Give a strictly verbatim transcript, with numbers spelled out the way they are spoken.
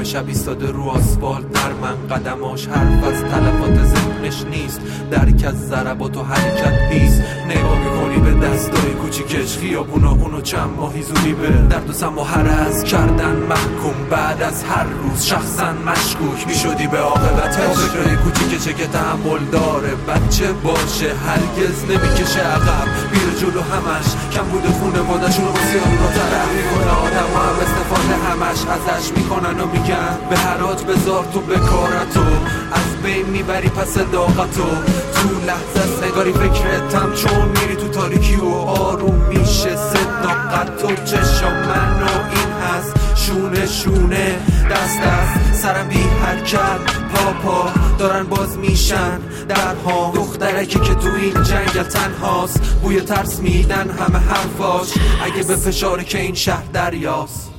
شب ایستاده رو آسفالت، در من قدماش حرف از تلفات ذهنش نیست، درک از ضربات و حرکت نیست. نگاه میکنی به دستای کوچیکش، خیابونا اونو چند ماهی زودی به درد و سم و هرس کردن محکوم. بعد از هر روز شخصا مشکوک میشدی به عاقبتش. فکرای کوچیکشه که تحمل داره، بچه باشه هرگز نمیکشه عقب، میره جلو همش. کم بوده خونواده‌شون رو بسیار رو طرف میکنه، آدم هم استفاده همش ازش میکنن و میگن به هرات بذار تو بکارتو، از بین میبری پس صداقتو. تو لحظه است نگاری فکرتم، چون میری تو تاریکی و آروم میشه صداقت و چشم من و این هست شونه شونه دست دست سرم بی حرکت پا پا دارن باز میشن درها. دخترکی که تو این جنگل تنهاست، بوی ترس میدن همه حرفاش، اگه به فشاری که این شهر دریاست.